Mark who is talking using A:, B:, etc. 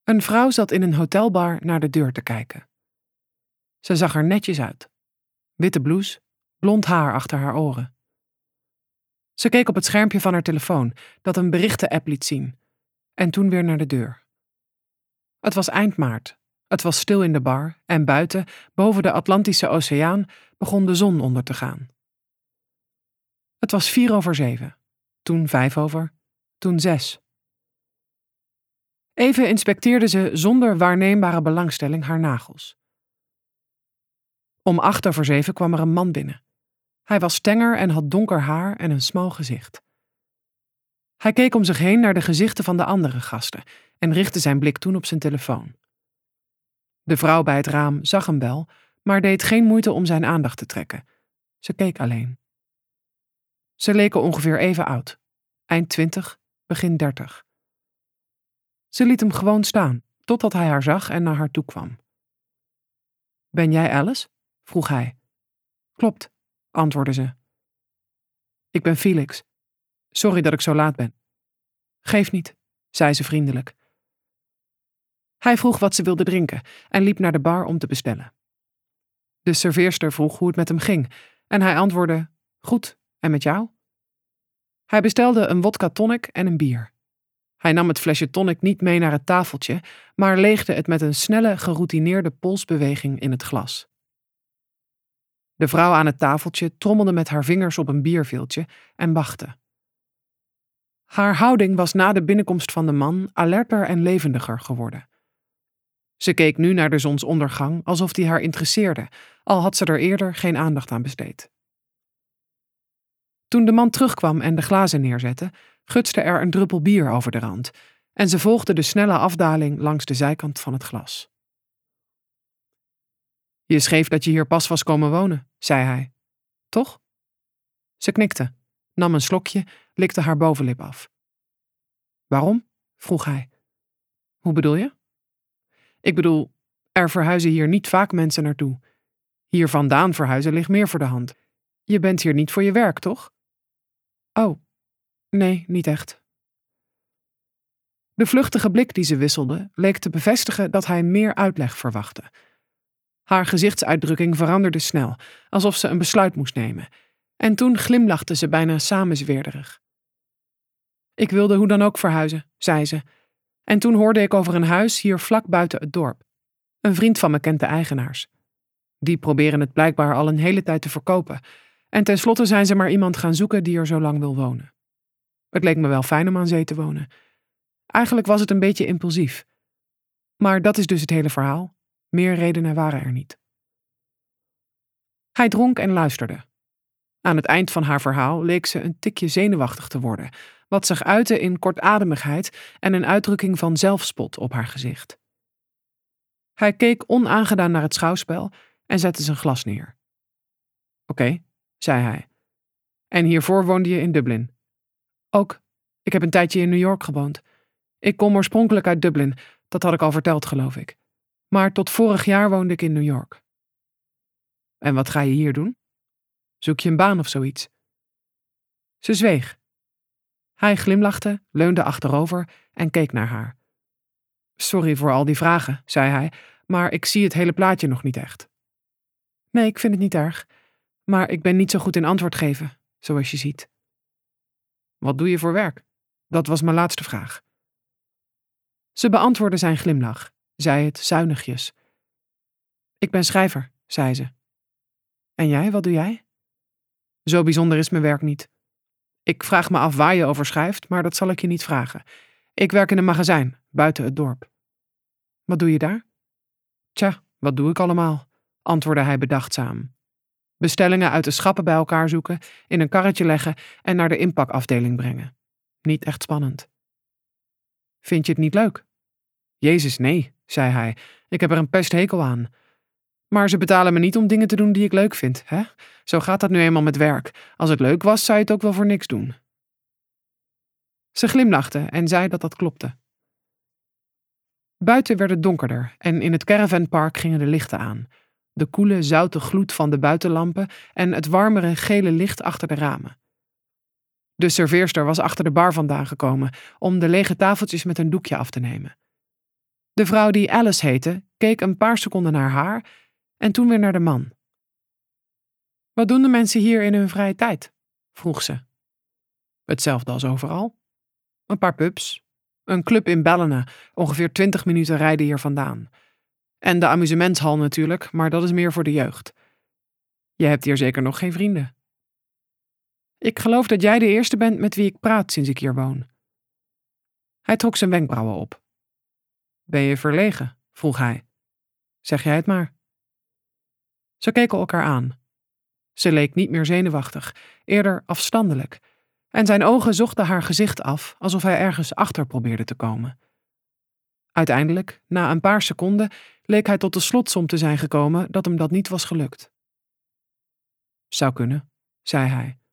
A: Een vrouw zat in een hotelbar naar de deur te kijken. Ze zag er netjes uit. Witte blouse, blond haar achter haar oren. Ze keek op het schermpje van haar telefoon, dat een berichtenapp liet zien, en toen weer naar de deur. Het was eind maart. Het was stil in de bar en buiten, boven de Atlantische Oceaan, begon de zon onder te gaan. Het was 7:04, toen 5:00, toen 6. Even inspecteerde ze zonder waarneembare belangstelling haar nagels. Om 7:08 kwam er een man binnen. Hij was tenger en had donker haar en een smal gezicht. Hij keek om zich heen naar de gezichten van de andere gasten en richtte zijn blik toen op zijn telefoon. De vrouw bij het raam zag hem wel, maar deed geen moeite om zijn aandacht te trekken. Ze keek alleen. Ze leken ongeveer even oud, eind 20, begin 30. Ze liet hem gewoon staan, totdat hij haar zag en naar haar toe kwam. "Ben jij Alice?" vroeg hij. "Klopt," antwoordde ze. "Ik ben Felix. Sorry dat ik zo laat ben." "Geeft niet," zei ze vriendelijk. Hij vroeg wat ze wilde drinken en liep naar de bar om te bestellen. De serveerster vroeg hoe het met hem ging en hij antwoordde: "Goed, en met jou?" Hij bestelde een wodka tonic en een bier. Hij nam het flesje tonic niet mee naar het tafeltje, maar leegde het met een snelle, geroutineerde polsbeweging in het glas. De vrouw aan het tafeltje trommelde met haar vingers op een bierveeltje en wachtte. Haar houding was na de binnenkomst van de man alerter en levendiger geworden. Ze keek nu naar de zonsondergang alsof die haar interesseerde, al had ze er eerder geen aandacht aan besteed. Toen de man terugkwam en de glazen neerzette, gutste er een druppel bier over de rand en ze volgde de snelle afdaling langs de zijkant van het glas. "Je schreef dat je hier pas was komen wonen," zei hij. "Toch?" Ze knikte, nam een slokje, likte haar bovenlip af. "Waarom?" vroeg hij. "Hoe bedoel je?" "Ik bedoel, er verhuizen hier niet vaak mensen naartoe. Hier vandaan verhuizen ligt meer voor de hand. Je bent hier niet voor je werk, toch?" "Oh, nee, niet echt." De vluchtige blik die ze wisselde leek te bevestigen dat hij meer uitleg verwachtte. Haar gezichtsuitdrukking veranderde snel, alsof ze een besluit moest nemen, en toen glimlachte ze bijna samenzweerderig. "Ik wilde hoe dan ook verhuizen," zei ze, "en toen hoorde ik over een huis hier vlak buiten het dorp. Een vriend van me kent de eigenaars. Die proberen het blijkbaar al een hele tijd te verkopen, en tenslotte zijn ze maar iemand gaan zoeken die er zo lang wil wonen. Het leek me wel fijn om aan zee te wonen. Eigenlijk was het een beetje impulsief. Maar dat is dus het hele verhaal. Meer redenen waren er niet." Hij dronk en luisterde. Aan het eind van haar verhaal leek ze een tikje zenuwachtig te worden, wat zich uitte in kortademigheid en een uitdrukking van zelfspot op haar gezicht. Hij keek onaangedaan naar het schouwspel en zette zijn glas neer. "Oké," zei hij. "En hiervoor woonde je in Dublin?" "Ook. Ik heb een tijdje in New York gewoond. Ik kom oorspronkelijk uit Dublin, dat had ik al verteld, geloof ik. Maar tot vorig jaar woonde ik in New York." "En wat ga je hier doen? Zoek je een baan of zoiets?" Ze zweeg. Hij glimlachte, leunde achterover en keek naar haar. "Sorry voor al die vragen," zei hij, "maar ik zie het hele plaatje nog niet echt." "Nee, ik vind het niet erg. Maar ik ben niet zo goed in antwoord geven, zoals je ziet." "Wat doe je voor werk? Dat was mijn laatste vraag." Ze beantwoordde zijn glimlach, zei het zuinigjes. "Ik ben schrijver," zei ze. "En jij, wat doe jij?" "Zo bijzonder is mijn werk niet. Ik vraag me af waar je over schrijft, maar dat zal ik je niet vragen. Ik werk in een magazijn, buiten het dorp." "Wat doe je daar?" "Tja, wat doe ik allemaal?" antwoordde hij bedachtzaam. "Bestellingen uit de schappen bij elkaar zoeken, in een karretje leggen en naar de inpakafdeling brengen. Niet echt spannend." "Vind je het niet leuk?" "Jezus, nee," zei hij. "Ik heb er een pesthekel aan. Maar ze betalen me niet om dingen te doen die ik leuk vind, hè? Zo gaat dat nu eenmaal met werk. Als het leuk was, zou je het ook wel voor niks doen." Ze glimlachte en zei dat dat klopte. Buiten werd het donkerder en in het caravanpark gingen de lichten aan. De koele, zoute gloed van de buitenlampen en het warmere, gele licht achter de ramen. De serveerster was achter de bar vandaan gekomen om de lege tafeltjes met een doekje af te nemen. De vrouw die Alice heette, keek een paar seconden naar haar en toen weer naar de man. Wat doen de mensen hier in hun vrije tijd? Vroeg ze. Hetzelfde als overal. Een paar pubs. Een club in Ballina, ongeveer 20 minuten rijden hier vandaan. En de amusementshal natuurlijk, maar dat is meer voor de jeugd. Je hebt hier zeker nog geen vrienden. Ik geloof dat jij de eerste bent met wie ik praat sinds ik hier woon. Hij trok zijn wenkbrauwen op. Ben je verlegen? Vroeg hij. Zeg jij het maar. Ze keken elkaar aan. Ze leek niet meer zenuwachtig, eerder afstandelijk. En zijn ogen zochten haar gezicht af, alsof hij ergens achter probeerde te komen. Uiteindelijk, na een paar seconden, leek hij tot de slotsom te zijn gekomen dat hem dat niet was gelukt. Zou kunnen, zei hij.